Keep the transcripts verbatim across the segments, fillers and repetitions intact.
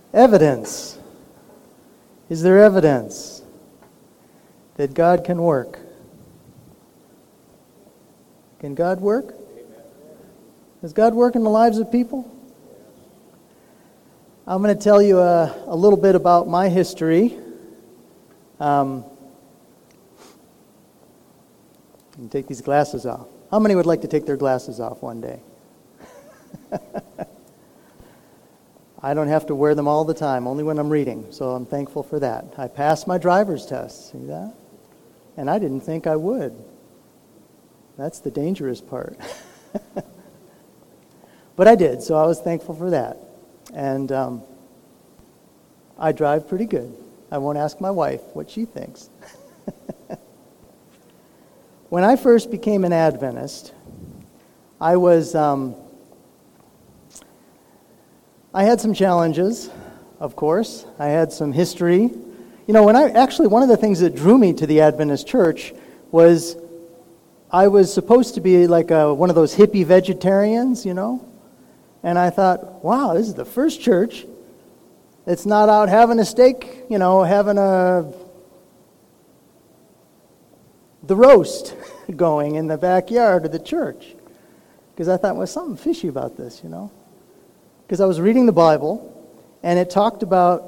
Evidence. Is there evidence that God can work? Can God work? Does God work in the lives of people? I'm going to tell you a, a little bit about my history. Um, take these glasses off. How many would like to take their glasses off one day? I don't have to wear them all the time, only when I'm reading, so I'm thankful for that. I passed my driver's test, see that? And I didn't think I would. That's the dangerous part. But I did, so I was thankful for that. And um, I drive pretty good. I won't ask my wife what she thinks. When I first became an Adventist, I was... Um, I had some challenges, of course. I had some history. You know, when I actually, one of the things that drew me to the Adventist church was I was supposed to be like a, one of those hippie vegetarians, you know. And I thought, wow, this is the first church that's not out having a steak, you know, having a the roast going in the backyard of the church. Because I thought, well, there's something fishy about this, you know. Because I was reading the Bible, and it talked about,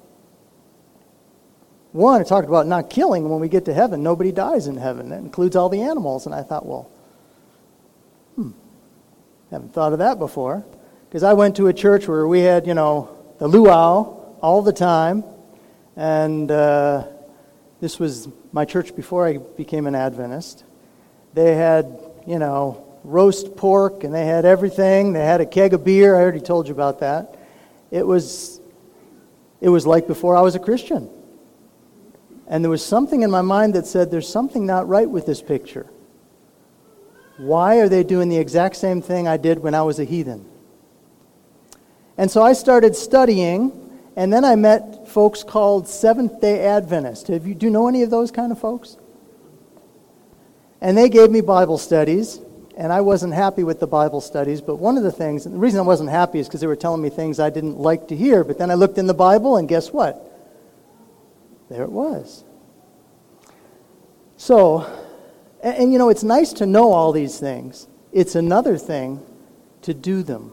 one, it talked about not killing when we get to heaven. Nobody dies in heaven. That includes all the animals. And I thought, well, hmm, haven't thought of that before. Because I went to a church where we had, you know, the luau all the time. And uh, this was my church before I became an Adventist. They had, you know, roast pork, and they had everything. They had a keg of beer. I already told you about that. It was, it was like before I was a Christian. And there was something in my mind that said, there's something not right with this picture. Why are they doing the exact same thing I did when I was a heathen? And so I started studying, and then I met folks called Seventh-day Adventists. Have you, do you know any of those kind of folks? And they gave me Bible studies. And I wasn't happy with the Bible studies, but one of the things, and the reason I wasn't happy is because they were telling me things I didn't like to hear, but then I looked in the Bible, and guess what? There it was. So, and, and you know, it's nice to know all these things. It's another thing to do them.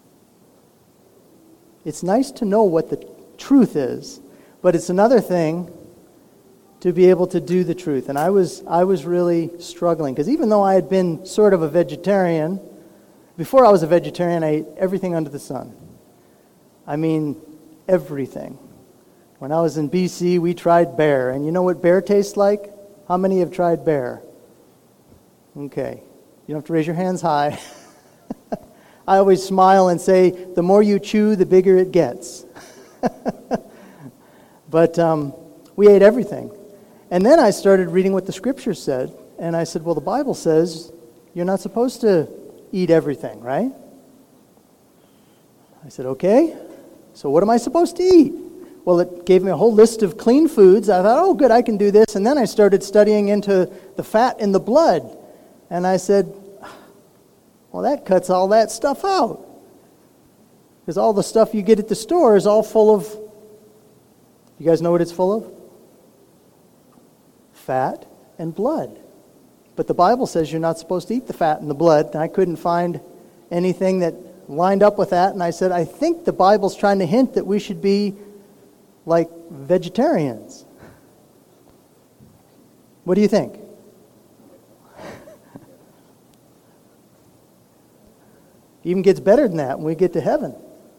It's nice to know what the truth is, but it's another thing to be able to do the truth. And I was I was really struggling, because even though I had been sort of a vegetarian, before I was a vegetarian, I ate everything under the sun. I mean, everything. When I was in B C, we tried bear. And you know what bear tastes like? How many have tried bear? Okay. You don't have to raise your hands high. I always smile and say, the more you chew, the bigger it gets. But um, we ate everything. And then I started reading what the Scriptures said, and I said, well, the Bible says you're not supposed to eat everything, right? I said, okay, so what am I supposed to eat? Well, it gave me a whole list of clean foods. I thought, oh, good, I can do this. And then I started studying into the fat in the blood. And I said, well, that cuts all that stuff out. Because all the stuff you get at the store is all full of, you guys know what it's full of? Fat and blood. But the Bible says you're not supposed to eat the fat and the blood. And I couldn't find anything that lined up with that. And I said, I think the Bible's trying to hint that we should be like vegetarians. What do you think? Even gets better than that when we get to heaven.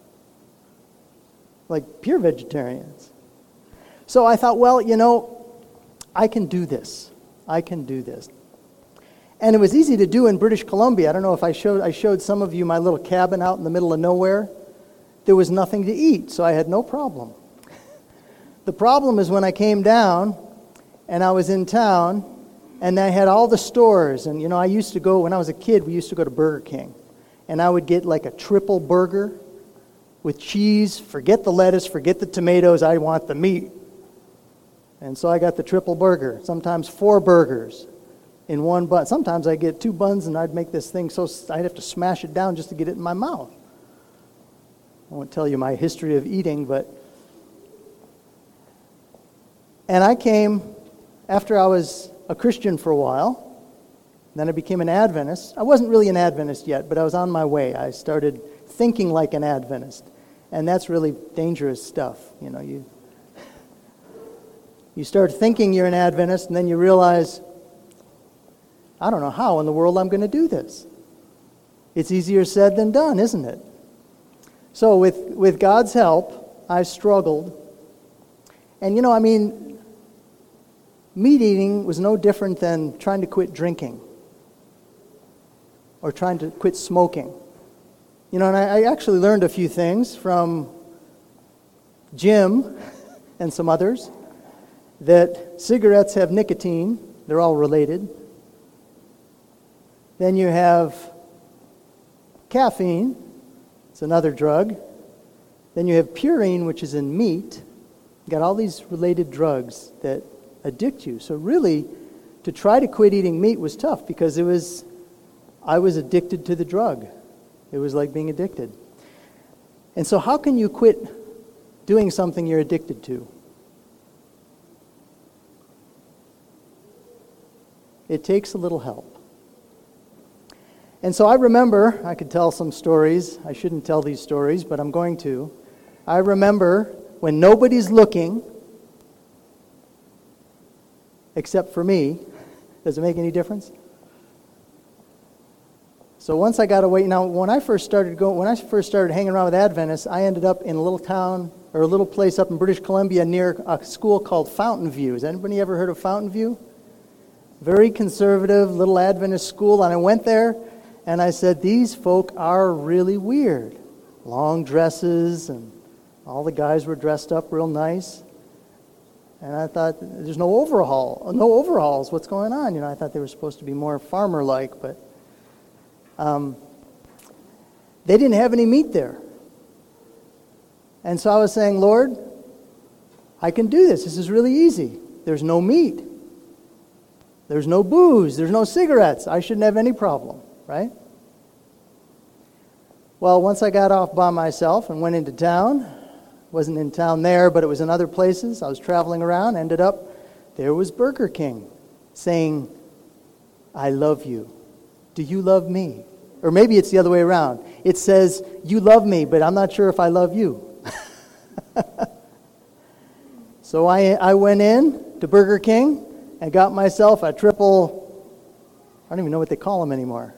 Like pure vegetarians. So I thought, well, you know, I can do this. I can do this. And it was easy to do in British Columbia. I don't know if I showed I showed some of you my little cabin out in the middle of nowhere. There was nothing to eat, so I had no problem. The problem is when I came down and I was in town and I had all the stores. And, you know, I used to go, when I was a kid, we used to go to Burger King. And I would get like a triple burger with cheese. Forget the lettuce, forget the tomatoes. I want the meat. And so I got the triple burger, sometimes four burgers in one bun. Sometimes I get two buns and I'd make this thing so I'd have to smash it down just to get it in my mouth. I won't tell you my history of eating, but... And I came after I was a Christian for a while. Then I became an Adventist. I wasn't really an Adventist yet, but I was on my way. I started thinking like an Adventist. And that's really dangerous stuff. You know, you you start thinking you're an Adventist, and then you realize, I don't know how in the world I'm going to do this. It's easier said than done, isn't it? So with, with God's help, I struggled. And, you know, I mean, meat eating was no different than trying to quit drinking or trying to quit smoking. You know, and I, I actually learned a few things from Jim and some others, that cigarettes have nicotine. They're all related. Then you have caffeine. It's another drug. Then you have purine, which is in meat. You got all these related drugs that addict you. So really, to try to quit eating meat was tough because it was, I was addicted to the drug. It was like being addicted. And so how can you quit doing something you're addicted to? It takes a little help. And so I remember, I could tell some stories. I shouldn't tell these stories, but I'm going to. I remember when nobody's looking, except for me. Does it make any difference? So once I got away, now when I first started going, when I first started hanging around with Adventists, I ended up in a little town or a little place up in British Columbia near a school called Fountain View. Has anybody ever heard of Fountain View? Very conservative little Adventist school, and I went there and I said, these folk are really weird. Long dresses, and all the guys were dressed up real nice. And I thought, there's no overhaul, no overhauls. What's going on? You know, I thought they were supposed to be more farmer-like, but um, they didn't have any meat there. And so I was saying, Lord, I can do this. This is really easy. There's no meat. There's no booze. There's no cigarettes. I shouldn't have any problem, right? Well, once I got off by myself and went into town, wasn't in town there, but it was in other places. I was traveling around, ended up, there was Burger King saying, I love you. Do you love me? Or maybe it's the other way around. It says, you love me, but I'm not sure if I love you. So I, I went in to Burger King and got myself a triple, I don't even know what they call them anymore.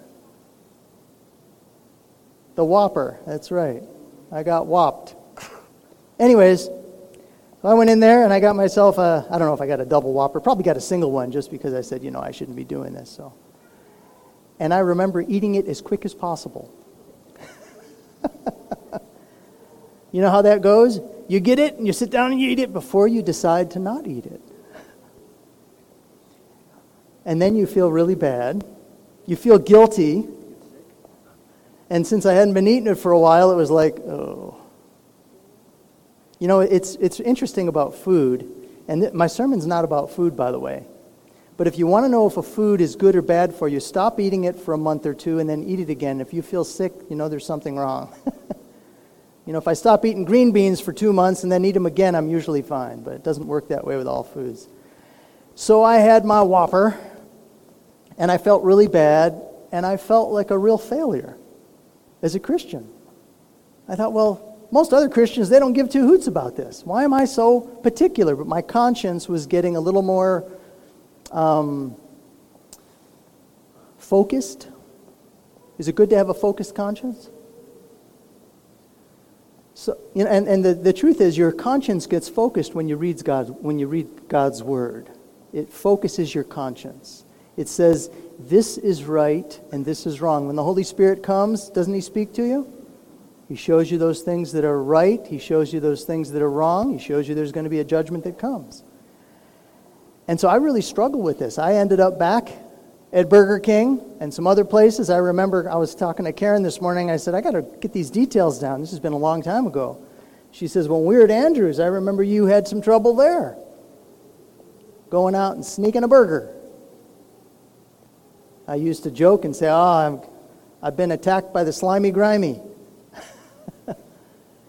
The Whopper, that's right. I got whopped. Anyways, so I went in there and I got myself a, I don't know if I got a double Whopper, probably got a single one just because I said, you know, I shouldn't be doing this. So, and I remember eating it as quick as possible. You know how that goes? You get it and you sit down and you eat it before you decide to not eat it. And then you feel really bad. You feel guilty. And since I hadn't been eating it for a while, it was like, oh. You know, it's it's interesting about food, and th- my sermon's not about food, by the way. But if you want to know if a food is good or bad for you, stop eating it for a month or two and then eat it again. If you feel sick, you know there's something wrong. You know, if I stop eating green beans for two months and then eat them again, I'm usually fine. But it doesn't work that way with all foods. So I had my Whopper, and I felt really bad, and I felt like a real failure as a Christian. I thought, well, most other Christians, they don't give two hoots about this. Why am I so particular? But my conscience was getting a little more um, focused. Is it good to have a focused conscience? So, you know, and, and the, the truth is, your conscience gets focused when you read God's when you read God's word. It focuses your conscience. It says, this is right and this is wrong. When the Holy Spirit comes, doesn't He speak to you? He shows you those things that are right. He shows you those things that are wrong. He shows you there's going to be a judgment that comes. And so I really struggled with this. I ended up back at Burger King and some other places. I remember I was talking to Karen this morning. I said, I got to get these details down. This has been a long time ago. She says, well, when we were at Andrews, I remember you had some trouble there. Going out and sneaking a burger. I used to joke and say, oh, I'm, I've been attacked by the slimy grimy.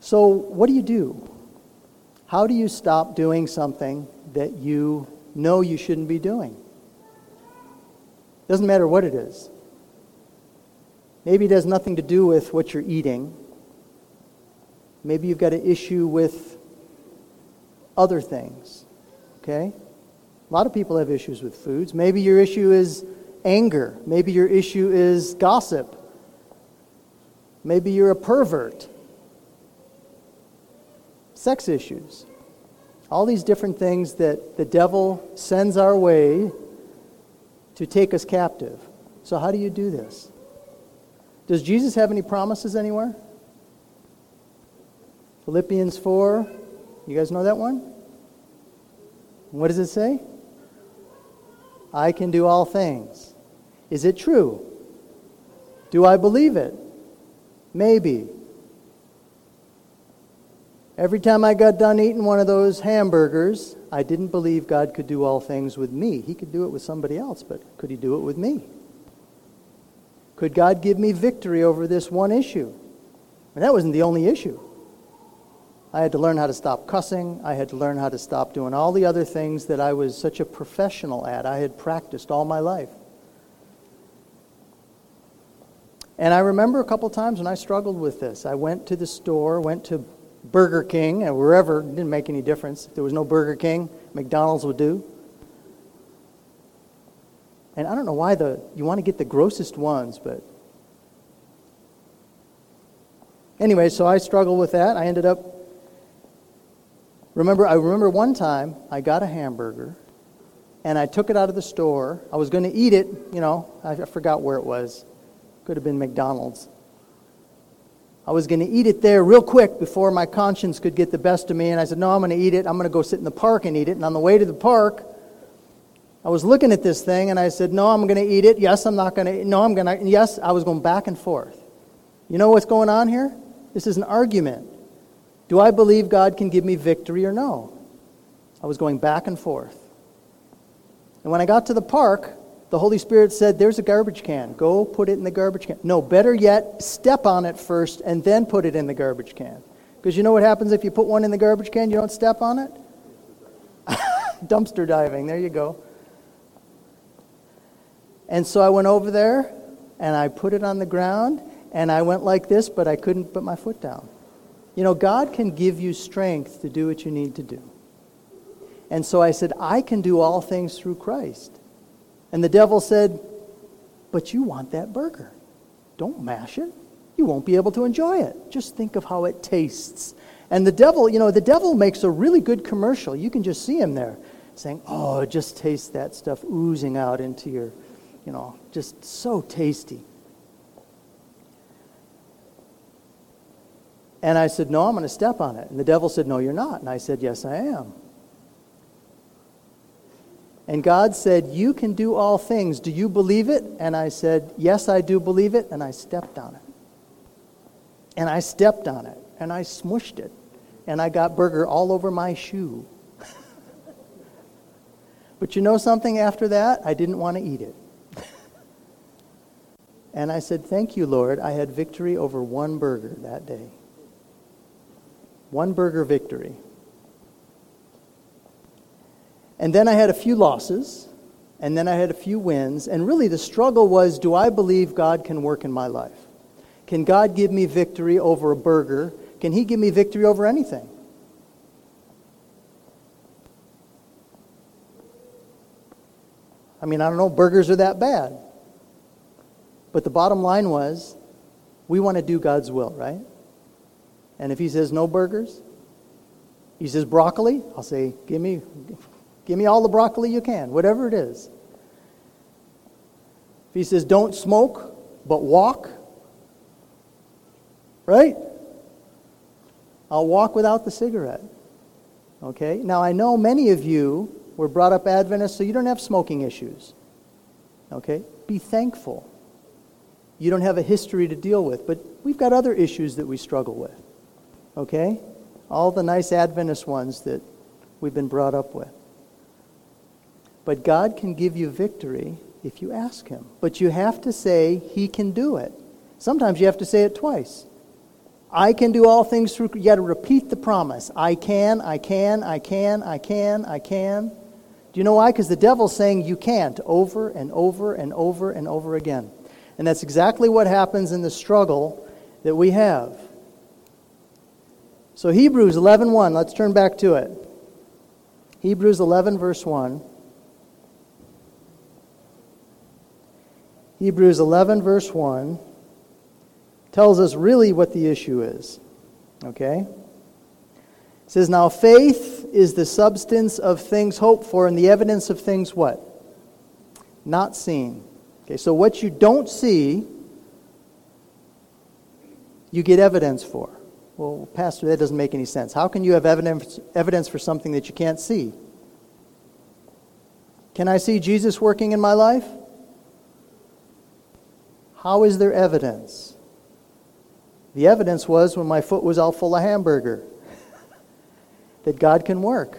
So what do you do? How do you stop doing something that you know you shouldn't be doing? Doesn't matter what it is. Maybe it has nothing to do with what you're eating. Maybe you've got an issue with other things. Okay? A lot of people have issues with foods. Maybe your issue is anger. Maybe your issue is gossip. Maybe you're a pervert. Sex issues. All these different things that the devil sends our way to take us captive. So how do you do this? Does Jesus have any promises anywhere? Philippians four. You guys know that one? What does it say? I can do all things. Is it true? Do I believe it? Maybe. Every time I got done eating one of those hamburgers, I didn't believe God could do all things with me. He could do it with somebody else, but could He do it with me? Could God give me victory over this one issue? And that wasn't the only issue. I had to learn how to stop cussing. I had to learn how to stop doing all the other things that I was such a professional at. I had practiced all my life. And I remember a couple times when I struggled with this. I went to the store, went to Burger King, and wherever, it didn't make any difference. If there was no Burger King, McDonald's would do. And I don't know why the you want to get the grossest ones, but anyway, so I struggled with that. I ended up Remember, I remember one time I got a hamburger and I took it out of the store. I was going to eat it, you know, I, I forgot where it was. Could have been McDonald's. I was going to eat it there real quick before my conscience could get the best of me. And I said, no, I'm going to eat it. I'm going to go sit in the park and eat it. And on the way to the park, I was looking at this thing and I said, no, I'm going to eat it. Yes, I'm not going to. No, I'm going to. Yes, I was going back and forth. You know what's going on here? This is an argument. Do I believe God can give me victory or no? I was going back and forth. And when I got to the park, the Holy Spirit said, there's a garbage can. Go put it in the garbage can. No, better yet, step on it first and then put it in the garbage can. Because you know what happens if you put one in the garbage can, you don't step on it? Dumpster diving, there you go. And so I went over there and I put it on the ground and I went like this, but I couldn't put my foot down. You know, God can give you strength to do what you need to do. And so I said, I can do all things through Christ. And the devil said, but you want that burger. Don't mash it. You won't be able to enjoy it. Just think of how it tastes. And the devil, you know, the devil makes a really good commercial. You can just see him there saying, oh, just taste that stuff oozing out into your, you know, just so tasty. And I said, no, I'm going to step on it. And the devil said, no, you're not. And I said, yes, I am. And God said, you can do all things. Do you believe it? And I said, yes, I do believe it. And I stepped on it. And I stepped on it. And I smushed it. And I got burger all over my shoe. But you know something after that? I didn't want to eat it. And I said, thank you, Lord. I had victory over one burger that day. One burger victory. And then I had a few losses, and then I had a few wins, and really the struggle was, do I believe God can work in my life? Can God give me victory over a burger? Can He give me victory over anything? I mean, I don't know, burgers are that bad. But the bottom line was, we want to do God's will, right? And if He says no burgers, He says broccoli, I'll say, give me, give me all the broccoli you can, whatever it is. If He says don't smoke, but walk, right? I'll walk without the cigarette. Okay? Now, I know many of you were brought up Adventists, so you don't have smoking issues. Okay? Be thankful. You don't have a history to deal with, but we've got other issues that we struggle with. Okay? All the nice Adventist ones that we've been brought up with. But God can give you victory if you ask Him. But you have to say He can do it. Sometimes you have to say it twice. I can do all things through, you got to repeat the promise. I can, I can, I can, I can, I can. Do you know why? Because the devil's saying you can't over and over and over and over again. And that's exactly what happens in the struggle that we have. So Hebrews eleven one, let's turn back to it. Hebrews eleven verse one. Hebrews eleven verse one tells us really what the issue is. Okay? It says, now faith is the substance of things hoped for and the evidence of things what? Not seen. Okay, so what you don't see, you get evidence for. Well, Pastor, that doesn't make any sense. How can you have evidence, evidence for something that you can't see? Can I see Jesus working in my life? How is there evidence? The evidence was when my foot was all full of hamburger. That God can work.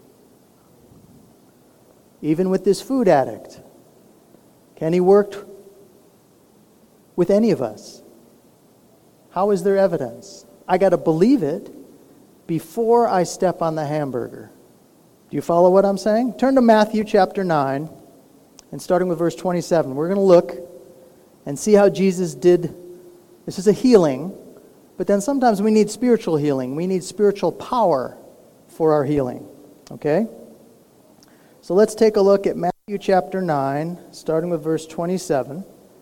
Even with this food addict. Can He work with any of us? How is there evidence? I got to believe it before I step on the hamburger. Do you follow what I'm saying? Turn to Matthew chapter nine, and starting with verse twenty-seven. We're going to look and see how Jesus did. This is a healing, but then sometimes we need spiritual healing. We need spiritual power for our healing. Okay? So let's take a look at Matthew chapter nine, starting with verse twenty-seven.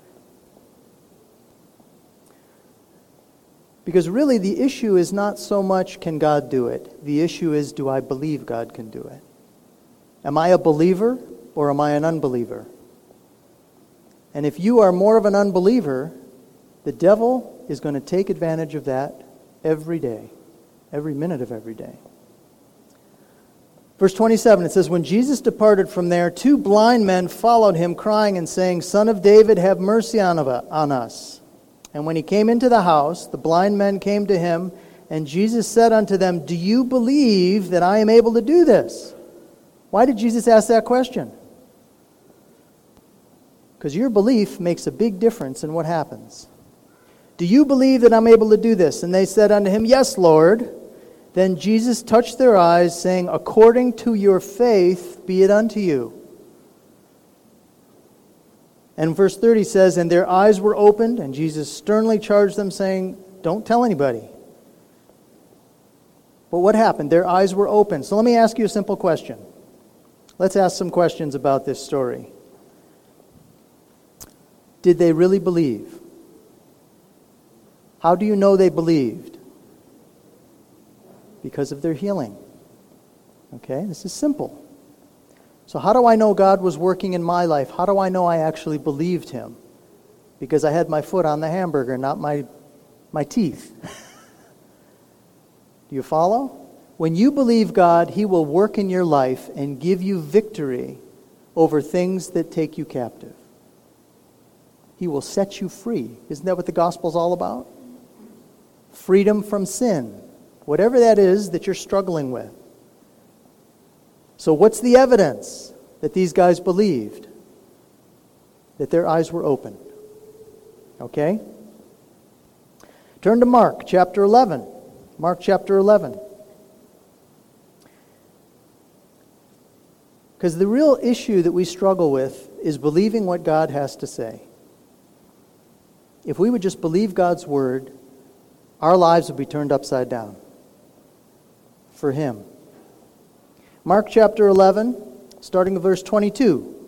Because really the issue is not so much can God do it. The issue is, do I believe God can do it? Am I a believer or am I an unbeliever? And if you are more of an unbeliever, the devil is going to take advantage of that every day, every minute of every day. Verse twenty-seven, it says, when Jesus departed from there, two blind men followed him, crying and saying, Son of David, have mercy on on us. And when he came into the house, the blind men came to him, and Jesus said unto them, do you believe that I am able to do this? Why did Jesus ask that question? Because your belief makes a big difference in what happens. Do you believe that I'm able to do this? And they said unto him, yes, Lord. Then Jesus touched their eyes, saying, according to your faith be it unto you. And verse thirty says, and their eyes were opened, and Jesus sternly charged them, saying, don't tell anybody. But what happened? Their eyes were opened. So let me ask you a simple question. Let's ask some questions about this story. Did they really believe? How do you know they believed? Because of their healing. Okay, this is simple. So how do I know God was working in my life? How do I know I actually believed Him? Because I had my foot on the hamburger, not my, my teeth. Do you follow? When you believe God, He will work in your life and give you victory over things that take you captive. He will set you free. Isn't that what the gospel's all about? Freedom from sin. Whatever that is that you're struggling with. So what's the evidence that these guys believed? That their eyes were opened. Okay? Turn to Mark chapter eleven. Mark chapter eleven. Because the real issue that we struggle with is believing what God has to say. If we would just believe God's word, our lives would be turned upside down. For Him. Mark chapter eleven, starting at verse twenty-two.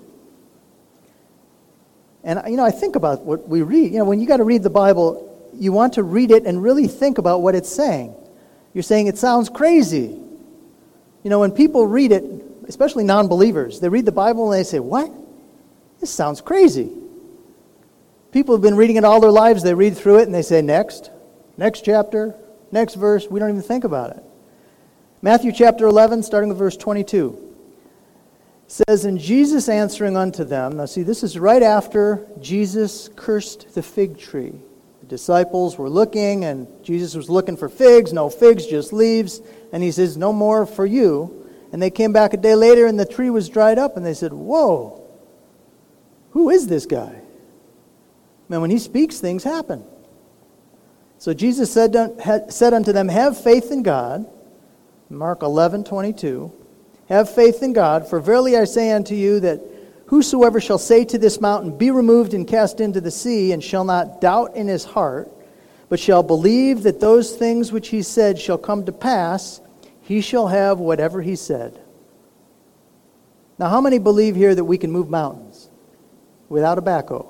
And, you know, I think about what we read. You know, when you got to read the Bible, you want to read it and really think about what it's saying. You're saying it sounds crazy. You know, when people read it, especially non-believers, they read the Bible and they say, what? This sounds crazy. People have been reading it all their lives. They read through it and they say, next, next chapter, next verse. We don't even think about it. Matthew chapter eleven, starting with verse twenty-two. Says, and Jesus answering unto them, now see, this is right after Jesus cursed the fig tree. The disciples were looking, and Jesus was looking for figs, no figs, just leaves. And He says, no more for you. And they came back a day later, and the tree was dried up, and they said, whoa, who is this guy? Man, when He speaks, things happen. So Jesus said, said unto them, have faith in God. Mark eleven twenty-two. Have faith in God, for verily I say unto you that whosoever shall say to this mountain, be removed and cast into the sea, and shall not doubt in his heart, but shall believe that those things which he said shall come to pass, he shall have whatever he said. Now, how many believe here that we can move mountains without a backhoe?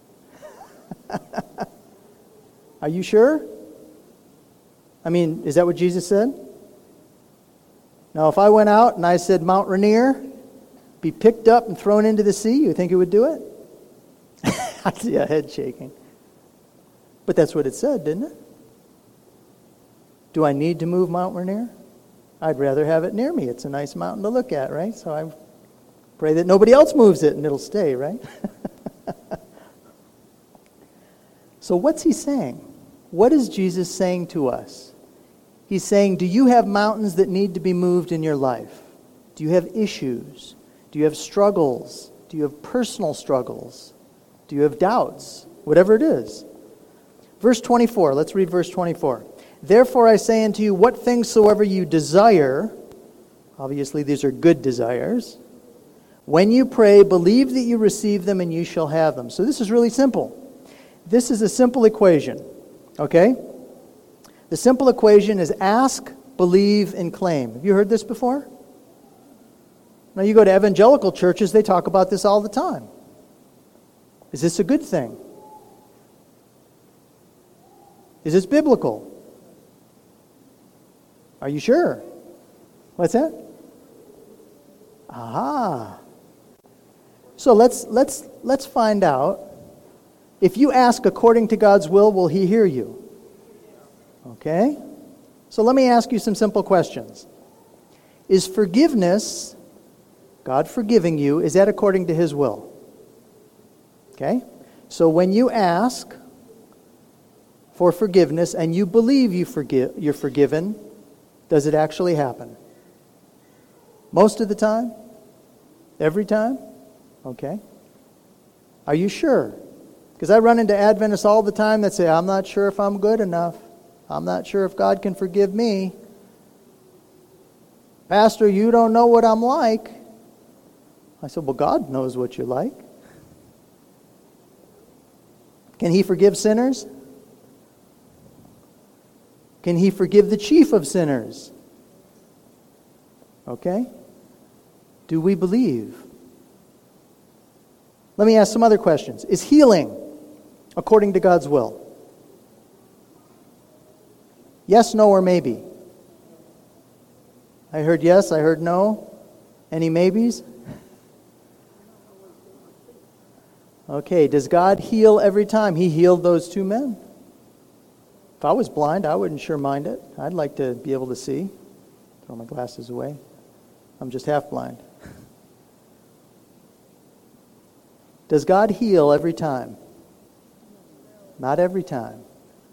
Are you sure? I mean, is that what Jesus said? Now, if I went out and I said Mount Rainier, be picked up and thrown into the sea, you think it would do it? I see a head shaking. But that's what it said, didn't it? Do I need to move Mount Rainier? I'd rather have it near me. It's a nice mountain to look at, right? So I pray that nobody else moves it and it'll stay, right? So what's he saying? What is Jesus saying to us? He's saying, do you have mountains that need to be moved in your life? Do you have issues? Do you have struggles? Do you have personal struggles? Do you have doubts? Whatever it is. Verse twenty-four, let's read verse twenty-four. Therefore I say unto you, what things soever you desire, obviously these are good desires, when you pray, believe that you receive them and you shall have them. So this is really simple. This is a simple equation, okay? The simple equation is ask, believe, and claim. Have you heard this before? Now you go to evangelical churches, they talk about this all the time. Is this a good thing? Is this biblical? Are you sure? What's that? Aha. So let's let's let's find out. If you ask according to God's will, will he hear you? Okay? So let me ask you some simple questions. Is forgiveness, God forgiving you, is that according to his will? Okay? So when you ask for forgiveness and you believe you forgive, you're forgiven, does it actually happen? Most of the time? Every time? Okay. Are you sure? Because I run into Adventists all the time that say, I'm not sure if I'm good enough. I'm not sure if God can forgive me. Pastor, you don't know what I'm like. I said, well, God knows what you're like. Can he forgive sinners? Can he forgive the chief of sinners? Okay. Do we believe? Let me ask some other questions. Is healing according to God's will? Yes, no, or maybe? I heard yes, I heard no. Any maybes? Okay, does God heal every time? He healed those two men. If I was blind, I wouldn't sure mind it. I'd like to be able to see. Throw my glasses away. I'm just half blind. Does God heal every time? Not every time.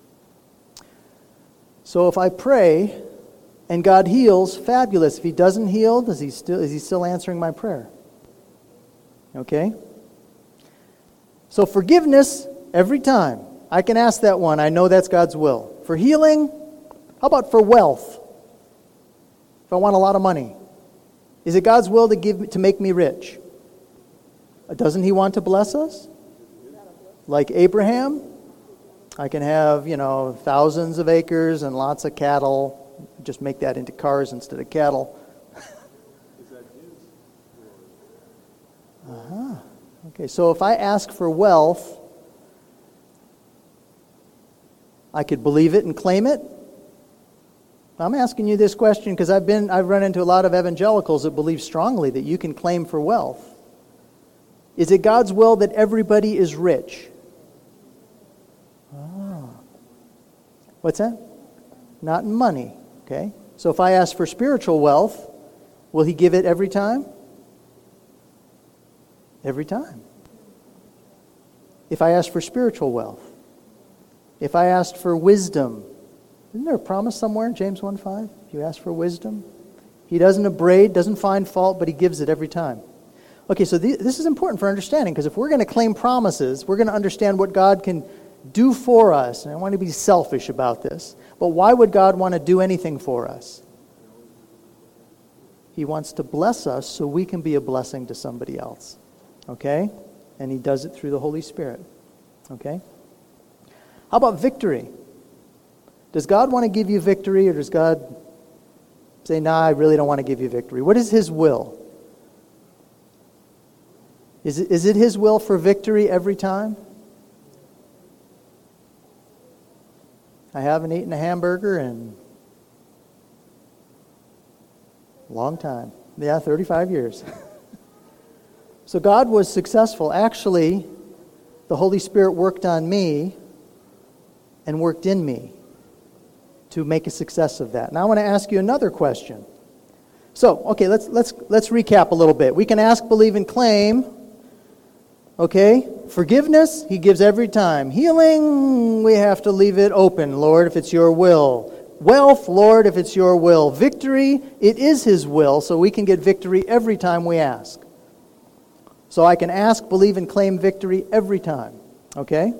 So if I pray and God heals, fabulous. If he doesn't heal, does he still is he still answering my prayer? Okay? So forgiveness every time. I can ask that one. I know that's God's will. For healing, how about for wealth? If I want a lot of money, is it God's will to give to make me rich? Doesn't he want to bless us? Like Abraham, I can have, you know, thousands of acres and lots of cattle. Just make that into cars instead of cattle. Uh-huh. Okay, so if I ask for wealth, I could believe it and claim it. I'm asking you this question because I've been I've run into a lot of evangelicals that believe strongly that you can claim for wealth. Is it God's will that everybody is rich? Oh. What's that? Not in money. Okay. So if I ask for spiritual wealth, will he give it every time? Every time. If I ask for spiritual wealth. If I asked for wisdom, isn't there a promise somewhere in James one five? If you ask for wisdom, he doesn't upbraid, doesn't find fault, but he gives it every time. Okay, so th- this is important for understanding, because if we're going to claim promises, we're going to understand what God can do for us, and I want to be selfish about this, but why would God want to do anything for us? He wants to bless us so we can be a blessing to somebody else. Okay? And He does it through the Holy Spirit. Okay? How about victory? Does God want to give you victory, or does God say, nah, I really don't want to give you victory? What is His will? Is it, is it His will for victory every time? I haven't eaten a hamburger in a long time. Yeah, thirty-five years. So God was successful. Actually, the Holy Spirit worked on me and worked in me to make a success of that. Now I want to ask you another question. So, okay, let's let's let's recap a little bit. We can ask, believe, and claim. Okay? Forgiveness, He gives every time. Healing, we have to leave it open, Lord, if it's your will. Wealth, Lord, if it's your will. Victory, it is His will, so we can get victory every time we ask. So I can ask, believe, and claim victory every time. Okay?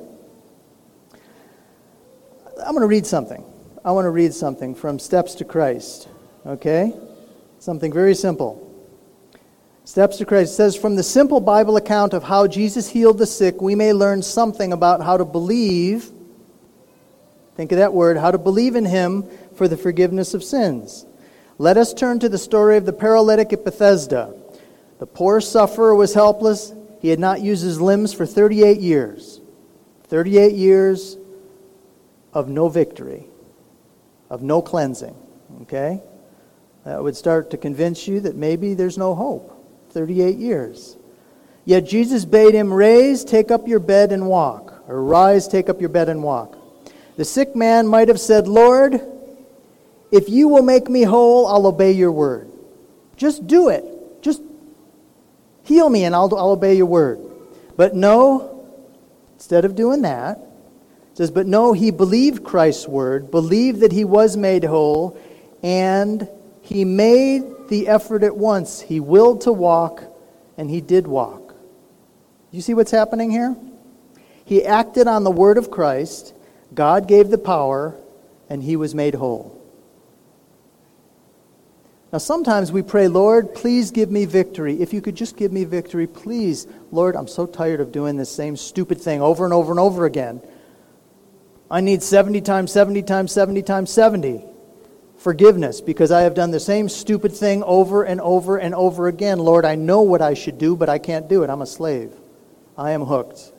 I'm going to read something. I want to read something from Steps to Christ. Okay? Something very simple. Steps to Christ says, from the simple Bible account of how Jesus healed the sick, we may learn something about how to believe, think of that word, how to believe in Him for the forgiveness of sins. Let us turn to the story of the paralytic at Bethesda. The poor sufferer was helpless. He had not used his limbs for thirty-eight years. thirty-eight years of no victory, of no cleansing. Okay? That would start to convince you that maybe there's no hope. thirty-eight years. Yet Jesus bade him, rise, take up your bed and walk. Or rise, take up your bed and walk. The sick man might have said, Lord, if you will make me whole, I'll obey your word. Just do it. Just heal me and I'll, I'll obey your word. But no, instead of doing that, it says, but no, he believed Christ's word, believed that he was made whole, and he made the effort at once. He willed to walk, and he did walk. You see what's happening here? He acted on the word of Christ. God gave the power, and he was made whole. Now sometimes we pray, Lord, please give me victory. If you could just give me victory, please. Lord, I'm so tired of doing this same stupid thing over and over and over again. I need seventy times seventy times seventy times seventy. Forgiveness, because I have done the same stupid thing over and over and over again. Lord, I know what I should do, but I can't do it. I'm a slave. I am hooked.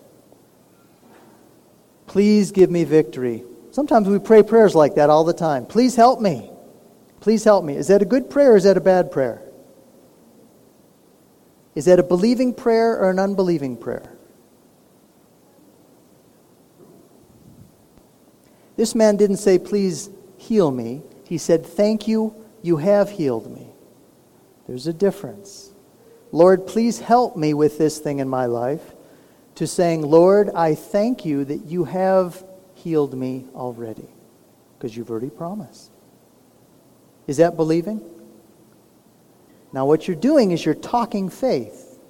Please give me victory. Sometimes we pray prayers like that all the time. Please help me. Please help me. Is that a good prayer or is that a bad prayer? Is that a believing prayer or an unbelieving prayer? This man didn't say, please heal me. He said, thank you, you have healed me. There's a difference. Lord, please help me with this thing in my life, to saying, Lord, I thank you that you have healed me already, because you've already promised. Is that believing? Now what you're doing is you're talking faith.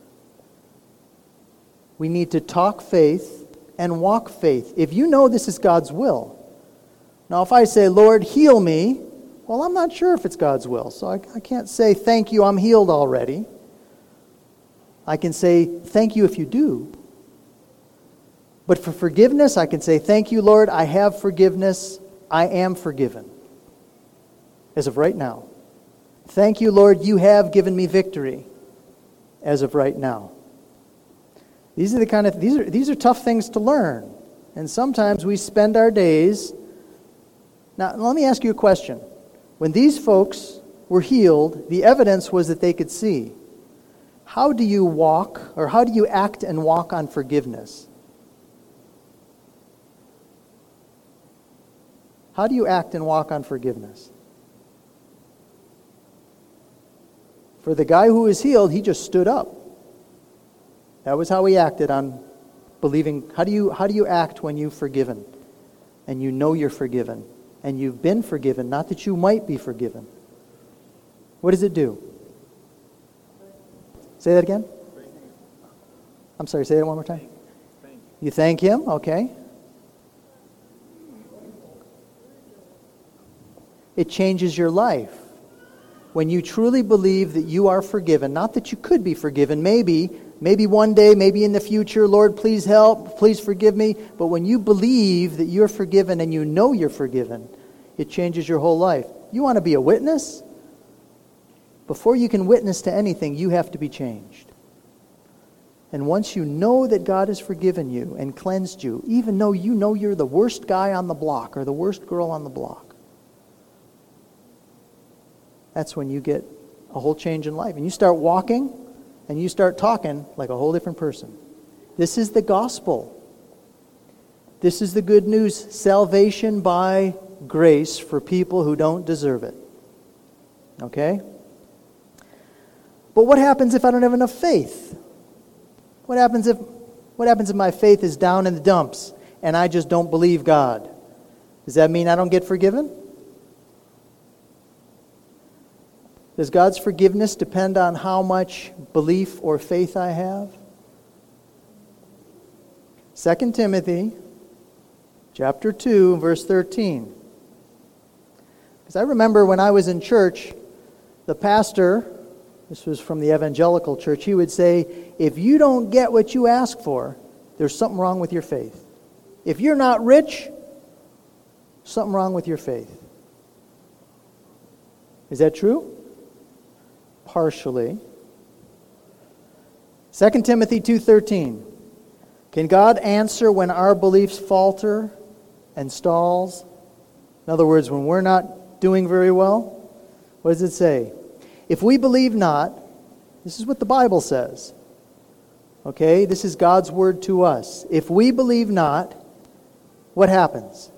We need to talk faith and walk faith. If you know this is God's will. Now if I say, Lord, heal me, well, I'm not sure if it's God's will, so I, I can't say, thank you, I'm healed already. I can say, thank you if you do. But for forgiveness, I can say, thank you, Lord, I have forgiveness, I am forgiven. As of right now. Thank you, Lord, you have given me victory. As of right now. These are the kind of, these are, these are tough things to learn. And sometimes we spend our days. Now, let me ask you a question. When these folks were healed, the evidence was that they could see. How do you walk, or how do you act and walk on forgiveness? How do you act and walk on forgiveness? For the guy who was healed, he just stood up. That was how he acted on believing. How do you, how do you act when you've forgiven? And you know you're forgiven. And you've been forgiven, not that you might be forgiven. What does it do? Say that again? I'm sorry, say that one more time. You thank him, okay. It changes your life. When you truly believe that you are forgiven, not that you could be forgiven, maybe, maybe one day, maybe in the future, Lord, please help, please forgive me. But when you believe that you're forgiven and you know you're forgiven, it changes your whole life. You want to be a witness? Before you can witness to anything, you have to be changed. And once you know that God has forgiven you and cleansed you, even though you know you're the worst guy on the block or the worst girl on the block, that's when you get a whole change in life. And you start walking and you start talking like a whole different person. This is the gospel. This is the good news. Salvation by grace for people who don't deserve it. Okay? But what happens if I don't have enough faith? What happens if what happens if my faith is down in the dumps and I just don't believe God? Does that mean I don't get forgiven? Does God's forgiveness depend on how much belief or faith I have? Second Timothy chapter two, verse thirteen. Because I remember when I was in church, the pastor, this was from the evangelical church, he would say, if you don't get what you ask for, there's something wrong with your faith. If you're not rich, something wrong with your faith. Is that true? Partially. Second Timothy two thirteen. Can God answer when our beliefs falter and stalls? In other words, when we're not doing very well? What does it say? If we believe not, this is what the Bible says. Okay, this is God's word to us. If we believe not, what happens?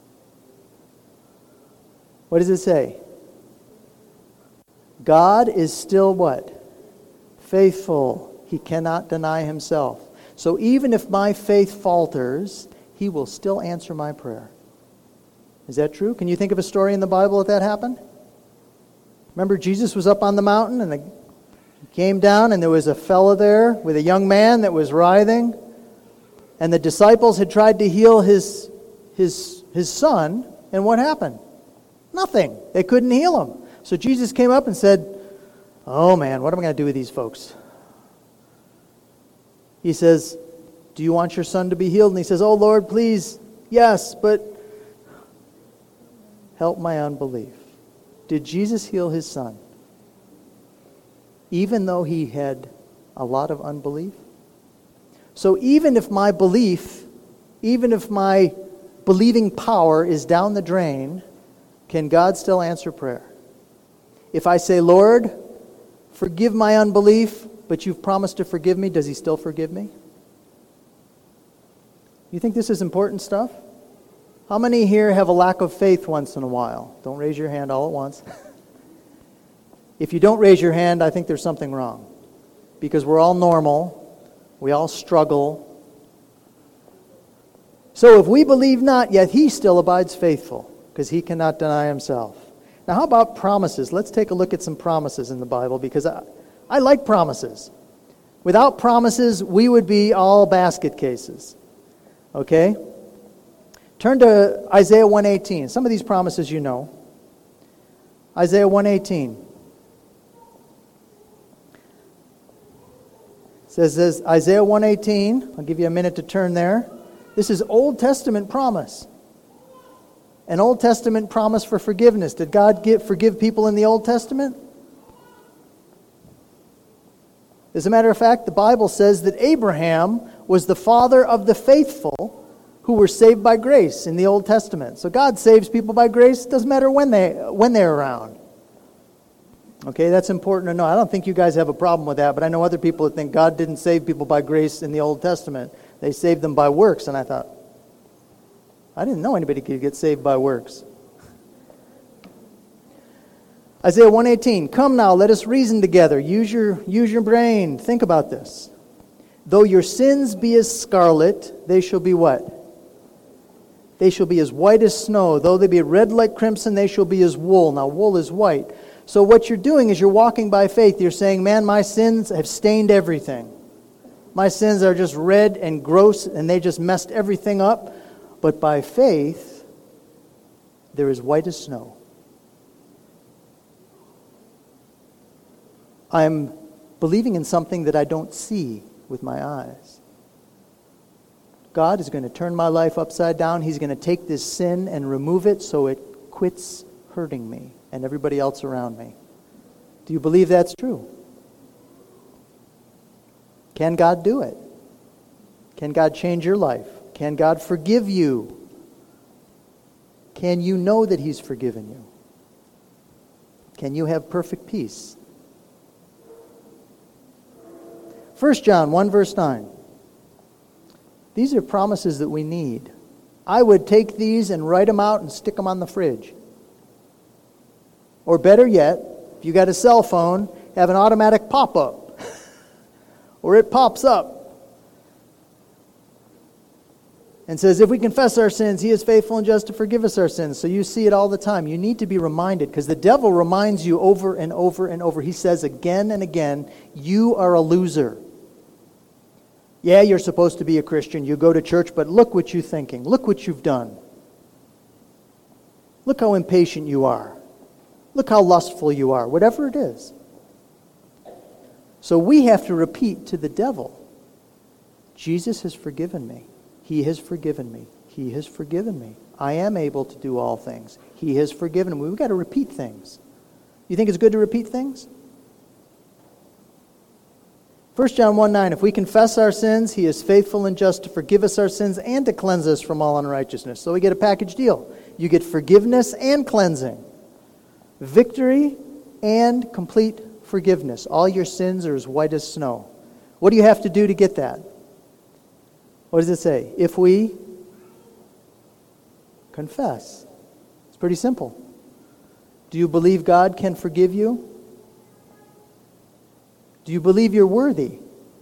What does it say? God is still what? Faithful. He cannot deny himself. So even if my faith falters, he will still answer my prayer. Is that true? Can you think of a story in the Bible that that happened? Remember, Jesus was up on the mountain and he came down and there was a fellow there with a young man that was writhing. And the disciples had tried to heal his, his, his son. And what happened? Nothing. They couldn't heal him. So Jesus came up and said, oh man, what am I going to do with these folks? He says, do you want your son to be healed? And he says, oh Lord, please, yes, but help my unbelief. Did Jesus heal his son? Even though he had a lot of unbelief? So even if my belief, even if my believing power is down the drain, can God still answer prayer? If I say, Lord, forgive my unbelief, but you've promised to forgive me, does he still forgive me? You think this is important stuff? How many here have a lack of faith once in a while? Don't raise your hand all at once. If you don't raise your hand, I think there's something wrong. Because we're all normal. We all struggle. So if we believe not, yet he still abides faithful, because he cannot deny himself. Now, how about promises? Let's take a look at some promises in the Bible, because I, I like promises. Without promises, we would be all basket cases. Okay? Turn to Isaiah one eighteen. Some of these promises you know. Isaiah one eighteen. It says this, Isaiah one eighteen. I'll give you a minute to turn there. This is Old Testament promise. An Old Testament promise for forgiveness. Did God give, forgive people in the Old Testament? As a matter of fact, the Bible says that Abraham was the father of the faithful who were saved by grace in the Old Testament. So God saves people by grace. It doesn't matter when, they, when they're around. Okay, that's important to know. I don't think you guys have a problem with that, but I know other people that think God didn't save people by grace in the Old Testament. They saved them by works, and I thought, I didn't know anybody could get saved by works. Isaiah one eighteen, come now, let us reason together. Use your, use your brain. Think about this. Though your sins be as scarlet, they shall be what? They shall be as white as snow. Though they be red like crimson, they shall be as wool. Now, wool is white. So what you're doing is you're walking by faith. You're saying, man, my sins have stained everything. My sins are just red and gross, and they just messed everything up. But by faith, they're as white as snow. I'm believing in something that I don't see with my eyes. God is going to turn my life upside down. He's going to take this sin and remove it so it quits hurting me and everybody else around me. Do you believe that's true? Can God do it? Can God change your life? Can God forgive you? Can you know that He's forgiven you? Can you have perfect peace? First John one verse nine. These are promises that we need. I would take these and write them out and stick them on the fridge. Or better yet, if you got a cell phone, have an automatic pop-up. Or it pops up and says, if we confess our sins, He is faithful and just to forgive us our sins. So you see it all the time. You need to be reminded, because the devil reminds you over and over and over. He says again and again, you are a loser. Yeah, you're supposed to be a Christian. You go to church, but look what you're thinking. Look what you've done. Look how impatient you are. Look how lustful you are. Whatever it is. So we have to repeat to the devil, Jesus has forgiven me. He has forgiven me. He has forgiven me. I am able to do all things. He has forgiven me. We've got to repeat things. You think it's good to repeat things? First John one nine, if we confess our sins, He is faithful and just to forgive us our sins and to cleanse us from all unrighteousness. So we get a package deal. You get forgiveness and cleansing. Victory and complete forgiveness. All your sins are as white as snow. What do you have to do to get that? What does it say? If we confess. It's pretty simple. Do you believe God can forgive you? Do you believe you're worthy?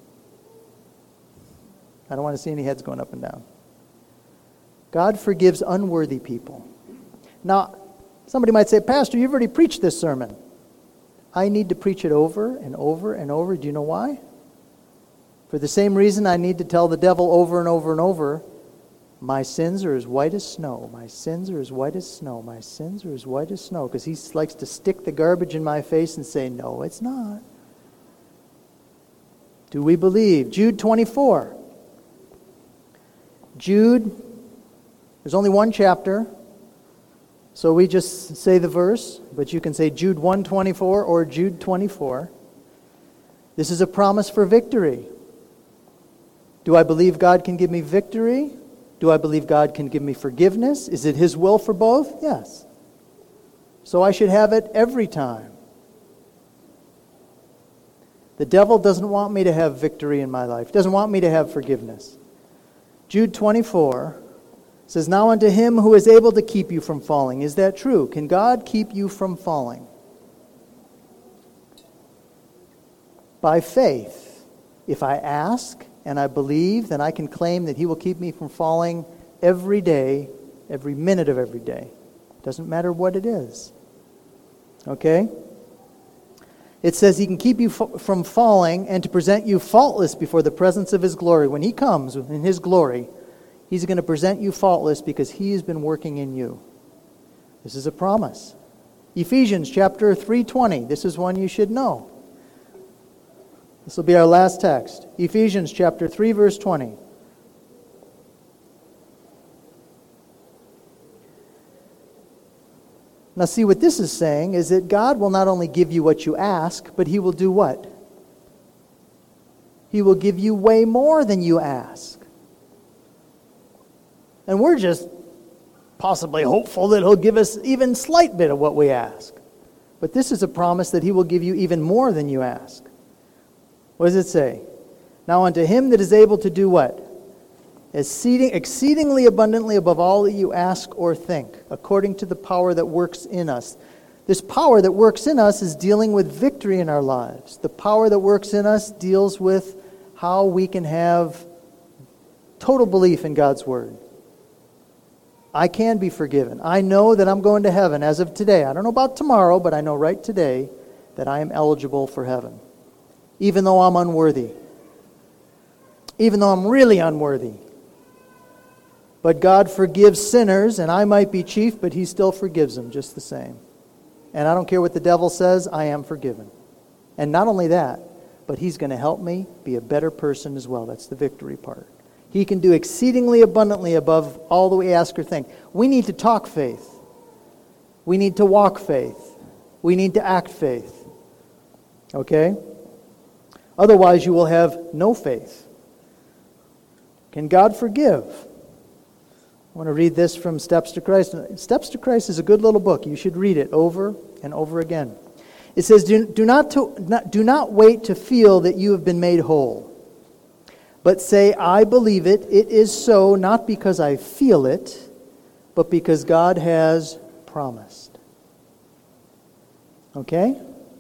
I don't want to see any heads going up and down. God forgives unworthy people. Now, somebody might say, Pastor, you've already preached this sermon. I need to preach it over and over and over. Do you know why? For the same reason I need to tell the devil over and over and over, my sins are as white as snow. My sins are as white as snow. My sins are as white as snow. Because he likes to stick the garbage in my face and say, no, it's not. Do we believe? Jude twenty-four. Jude, there's only one chapter, so we just say the verse, but you can say Jude one twenty-four or Jude twenty-four. This is a promise for victory. Do I believe God can give me victory? Do I believe God can give me forgiveness? Is it His will for both? Yes. So I should have it every time. The devil doesn't want me to have victory in my life. He doesn't want me to have forgiveness. Jude twenty-four says, now unto Him who is able to keep you from falling. Is that true? Can God keep you from falling? By faith. If I ask and I believe, then I can claim that He will keep me from falling every day, every minute of every day. Doesn't matter what it is. Okay? It says He can keep you f- from falling and to present you faultless before the presence of His glory. When He comes in His glory, He's going to present you faultless because He has been working in you. This is a promise. Ephesians chapter three twenty. This is one you should know. This will be our last text. Ephesians chapter three verse twenty. Now see, what this is saying is that God will not only give you what you ask, but He will do what? He will give you way more than you ask. And we're just possibly hopeful that He'll give us even a slight bit of what we ask. But this is a promise that He will give you even more than you ask. What does it say? Now unto Him that is able to do what? Exceedingly abundantly above all that you ask or think, according to the power that works in us. This power that works in us is dealing with victory in our lives. The power that works in us deals with how we can have total belief in God's Word. I can be forgiven. I know that I'm going to heaven as of today. I don't know about tomorrow, but I know right today that I am eligible for heaven. Even though I'm unworthy. Even though I'm really unworthy. But God forgives sinners, and I might be chief, but He still forgives them just the same. And I don't care what the devil says, I am forgiven. And not only that, but He's going to help me be a better person as well. That's the victory part. He can do exceedingly abundantly above all that we ask or think. We need to talk faith. We need to walk faith. We need to act faith. Okay? Otherwise, you will have no faith. Can God forgive? I want to read this from Steps to Christ. Steps to Christ is a good little book. You should read it over and over again. It says, do, do, not to, not, do not wait to feel that you have been made whole, but say, I believe it. It is so, not because I feel it, but because God has promised. Okay?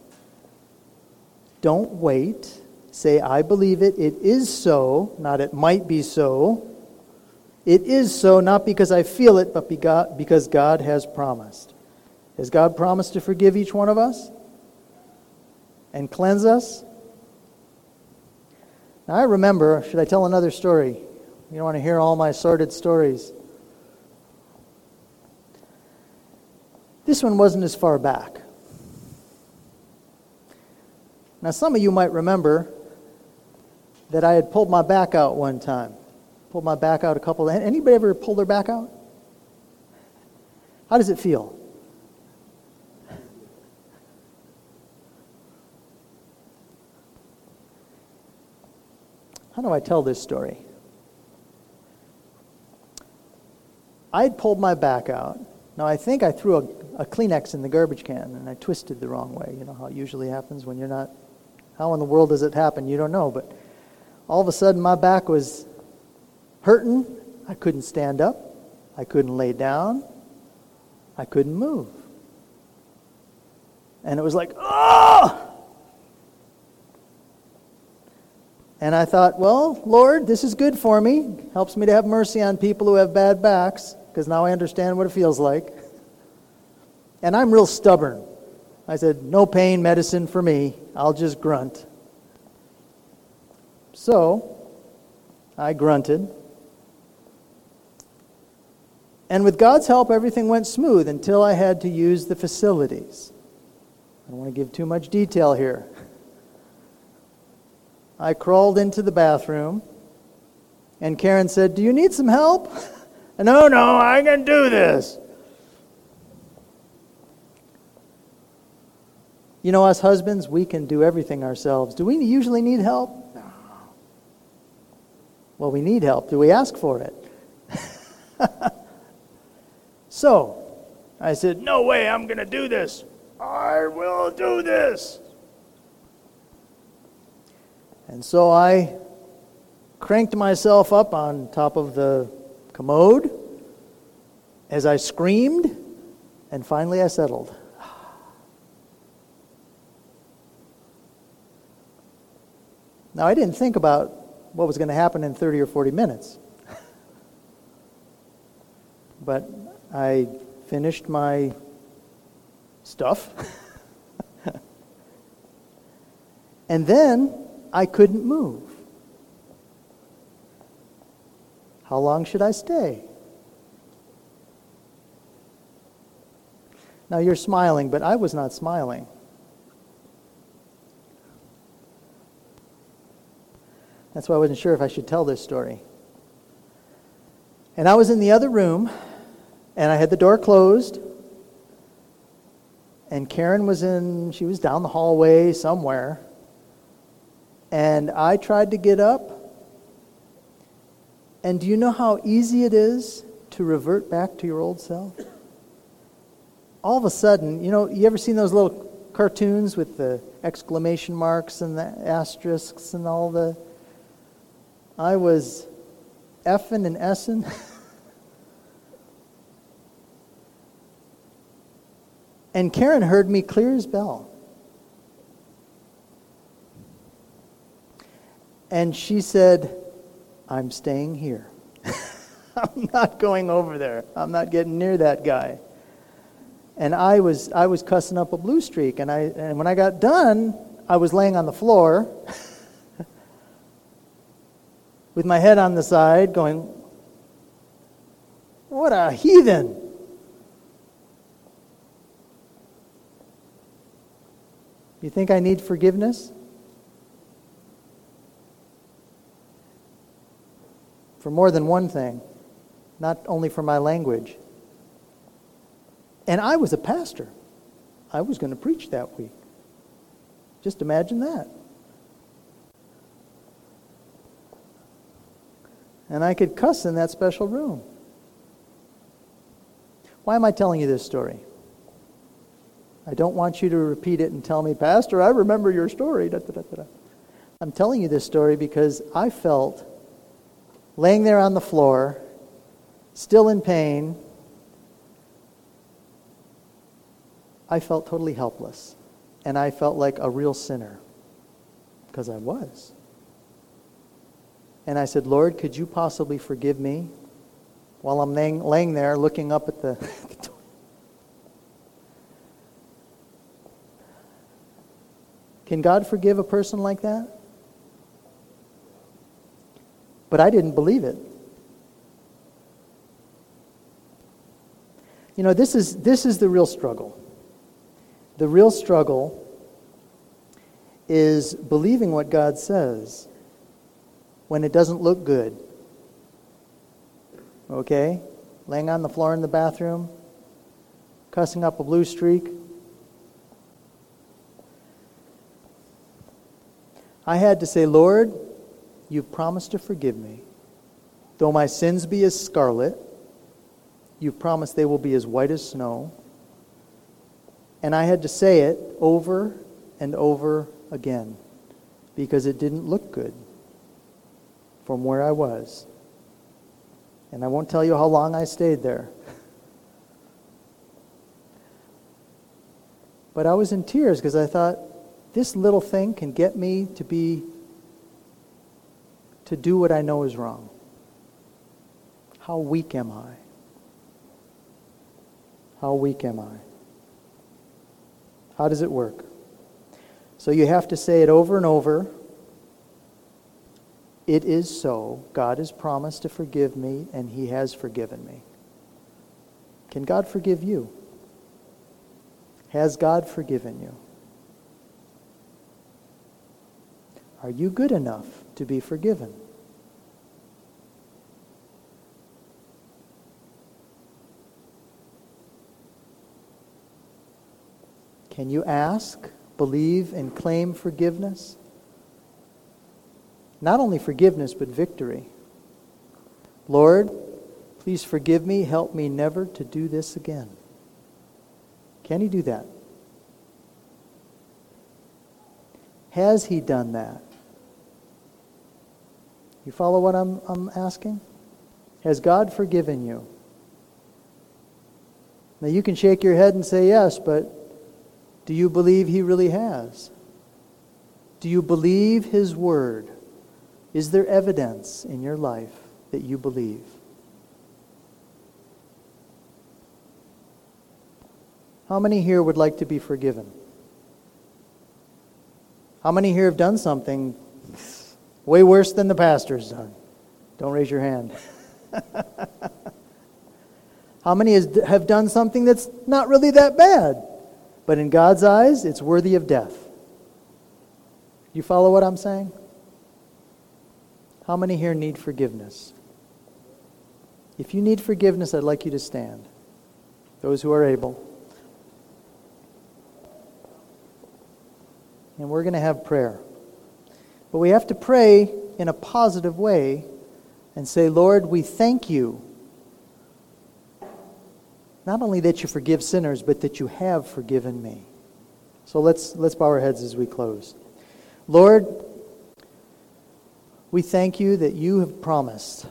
Don't wait. Say, I believe it. It is so, not it might be so. It is so, not because I feel it, but because God has promised. Has God promised to forgive each one of us and cleanse us? Now I remember, should I tell another story? You don't want to hear all my sordid stories. This one wasn't as far back. Now some of you might remember that I had pulled my back out one time. Pulled my back out a couple of... Anybody ever pull their back out? How does it feel? How do I tell this story? I had pulled my back out. Now, I think I threw a, a Kleenex in the garbage can, and I twisted the wrong way. You know how it usually happens when you're not... How in the world does it happen? You don't know. But all of a sudden, my back was hurting. I couldn't stand up. I couldn't lay down. I couldn't move. And it was like, oh! And I thought, well, Lord, this is good for me. Helps me to have mercy on people who have bad backs, because now I understand what it feels like. And I'm real stubborn. I said, no pain medicine for me. I'll just grunt. So, I grunted. And with God's help, everything went smooth until I had to use the facilities. I don't want to give too much detail here. I crawled into the bathroom, and Karen said, do you need some help? No, no, I can do this. You know, us husbands, we can do everything ourselves. Do we usually need help? No. Well, we need help. Do we ask for it? So, I said, no way, I'm going to do this. I will do this. And so I cranked myself up on top of the commode as I screamed, and finally I settled. Now, I didn't think about what was going to happen in thirty or forty minutes. But I finished my stuff. And then I couldn't move. How long should I stay? Now you're smiling, but I was not smiling. That's why I wasn't sure if I should tell this story. And I was in the other room, and I had the door closed, and Karen was in, she was down the hallway somewhere, and I tried to get up, and do you know how easy it is to revert back to your old self? All of a sudden, you know, you ever seen those little cartoons with the exclamation marks and the asterisks and all the... I was effing and essing. And Karen heard me clear as bell. And she said, I'm staying here. I'm not going over there. I'm not getting near that guy. And I was I was cussing up a blue streak. And I and when I got done, I was laying on the floor with my head on the side going, what a heathen. You think I need forgiveness? For more than one thing, not only for my language. And I was a pastor. I was going to preach that week. Just imagine that. And I could cuss in that special room. Why am I telling you this story? I don't want you to repeat it and tell me, Pastor, I remember your story. Da, da, da, da. I'm telling you this story because I felt laying there on the floor, still in pain, I felt totally helpless. And I felt like a real sinner. Because I was. And I said, Lord, could you possibly forgive me while I'm laying, laying there looking up at the... Can God forgive a person like that? But I didn't believe it. You know, this is this is the real struggle. The real struggle is believing what God says when it doesn't look good. Okay? Laying on the floor in the bathroom, cussing up a blue streak. I had to say, Lord, you've promised to forgive me. Though my sins be as scarlet, you've promised they will be as white as snow. And I had to say it over and over again because it didn't look good from where I was. And I won't tell you how long I stayed there. But I was in tears because I thought, this little thing can get me to be, to do what I know is wrong. How weak am I? How weak am I? How does it work? So you have to say it over and over. It is so. God has promised to forgive me, and He has forgiven me. Can God forgive you? Has God forgiven you? Are you good enough to be forgiven? Can you ask, believe, and claim forgiveness? Not only forgiveness, but victory. Lord, please forgive me. Help me never to do this again. Can He do that? Has He done that? You follow what I'm, I'm asking? Has God forgiven you? Now you can shake your head and say yes, but do you believe He really has? Do you believe His word? Is there evidence in your life that you believe? How many here would like to be forgiven? How many here have done something way worse than the pastor's done? Don't raise your hand. How many has, have done something that's not really that bad, but in God's eyes, it's worthy of death? You follow what I'm saying? How many here need forgiveness? If you need forgiveness, I'd like you to stand. Those who are able. And we're going to have prayer. But we have to pray in a positive way and say, Lord, we thank you. Not only that you forgive sinners, but that you have forgiven me. So let's let's bow our heads as we close. Lord, we thank you that you have promised.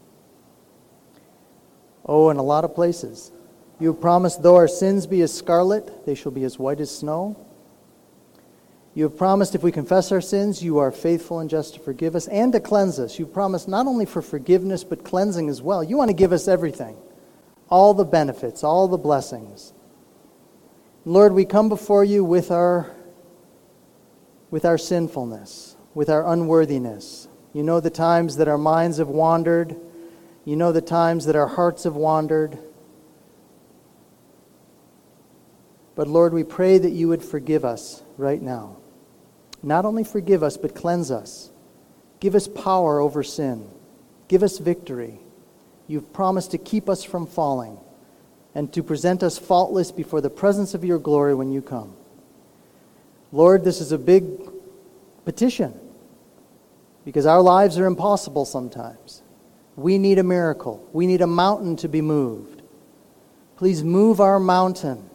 Oh, in a lot of places. You have promised, though our sins be as scarlet, they shall be as white as snow. You have promised if we confess our sins, you are faithful and just to forgive us and to cleanse us. You promised not only for forgiveness, but cleansing as well. You want to give us everything. All the benefits, all the blessings. Lord, we come before you with our, with our sinfulness, with our unworthiness. You know the times that our minds have wandered. You know the times that our hearts have wandered. But Lord, we pray that you would forgive us right now. Not only forgive us, but cleanse us. Give us power over sin. Give us victory. You've promised to keep us from falling and to present us faultless before the presence of your glory when you come. Lord, this is a big petition because our lives are impossible sometimes. We need a miracle. We need a mountain to be moved. Please move our mountain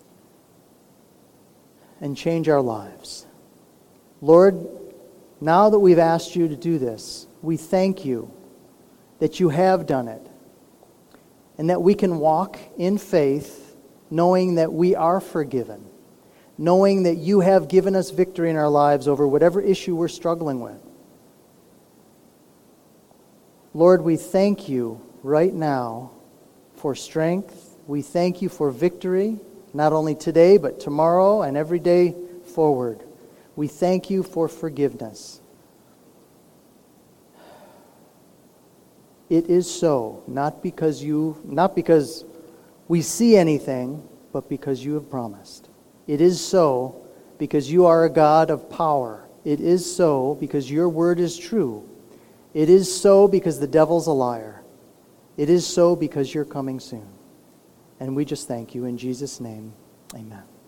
and change our lives. Lord, now that we've asked you to do this, we thank you that you have done it and that we can walk in faith knowing that we are forgiven, knowing that you have given us victory in our lives over whatever issue we're struggling with. Lord, we thank you right now for strength. We thank you for victory, not only today, but tomorrow and every day forward. We thank you for forgiveness. It is so, not because you, not because we see anything, but because you have promised. It is so because you are a God of power. It is so because your word is true. It is so because the devil's a liar. It is so because you're coming soon. And we just thank you in Jesus' name. Amen.